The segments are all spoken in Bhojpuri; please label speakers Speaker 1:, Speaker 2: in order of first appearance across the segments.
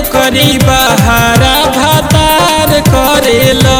Speaker 1: नौकरी बहारा भातार करेला।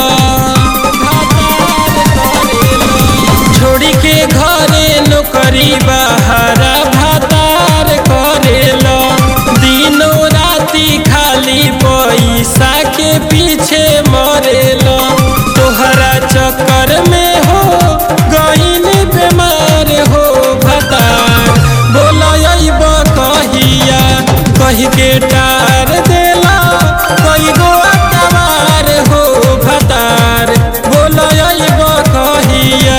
Speaker 1: छोड़ी के घरे नौकरी बहारा भातार करेला। दिनों राती खाली पैसा के पीछे मरेला। तोहरा चक्कर में हो गईन बीमार हो भतार। बोलैब कहिया कही के टार देला। कई गो अकबार हो भतार। बोलैब कहिया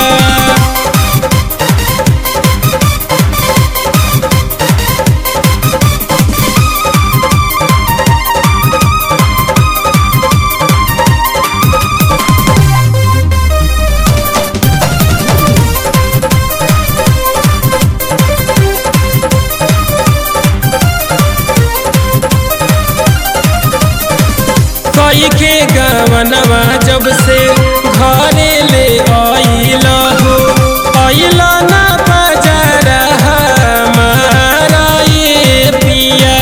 Speaker 1: कई के गवनवा जब से घरे ले आइला हो। आइला ना बजारा हमारा ये पिया।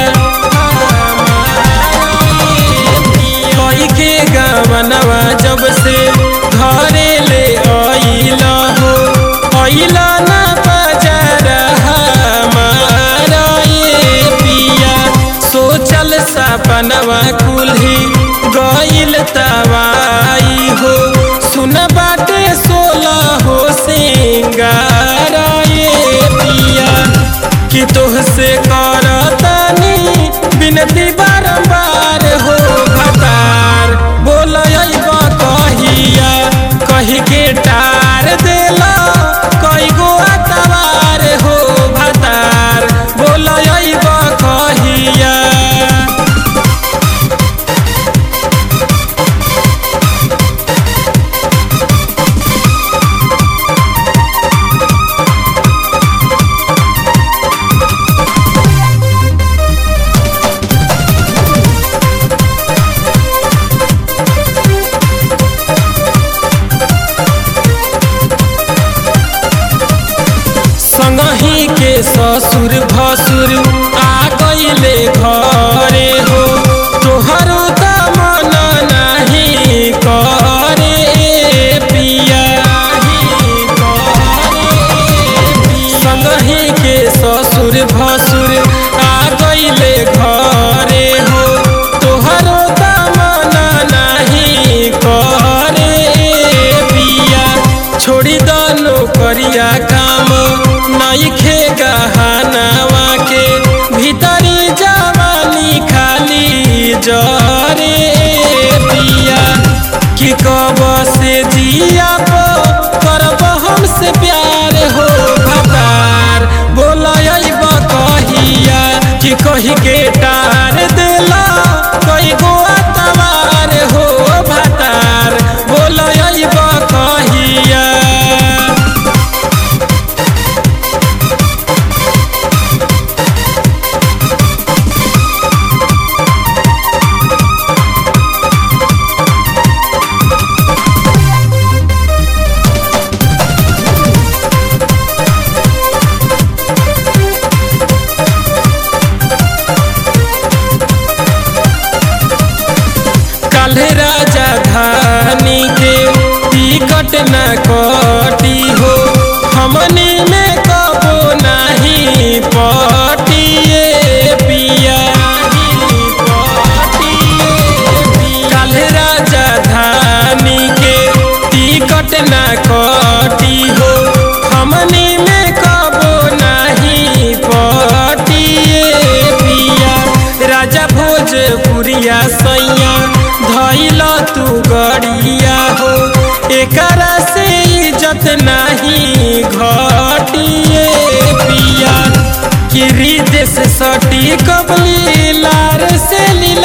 Speaker 1: कई के गवनवा जब से घरे ले आइला हो। आइला ना बजारा हमारा ये पिया। सोचल सपनवा कुल्ही गईल तवाई हो। सुन बाटे 16 हो सिंगार ये पिया। कि तोहसे करतनी बिनती बारंबार हो भतार। बोलैब कहिया कही के टार देला। कई गो अकबार हो भतार। बोलैब कहिया संगही के ससुर भसुर आ गईले घरे हो। तोहरो त मन नाही करे पिया। संगही के ससुर भसुर आ गईले घरे हो। तोहरो त मन नाही करे पिया। छोड़ी द नौकरिया काम नइखे गहनावा के। भीतरी जवानी खाली जरे पिया। कि कब से जिया करब हमसे प्यार हो भतार। बोलैब कहिया कि कही के टार देला। कई गो अकबार हो भतार। बोलैब कहिया राजधानी के टिकट न कटी हो। हमनी में कबो नहीं पटिए पिया। कल राजधानी के टिकट न कटी हो। हमनी में कबो नहीं पटिए पिया। राजा भोजपुरिया सैया धैल तू गड़िया हो। एकरा से इज्जत नहीं घटिए पिया। कि हृदय से सटी कबली लार से लीला।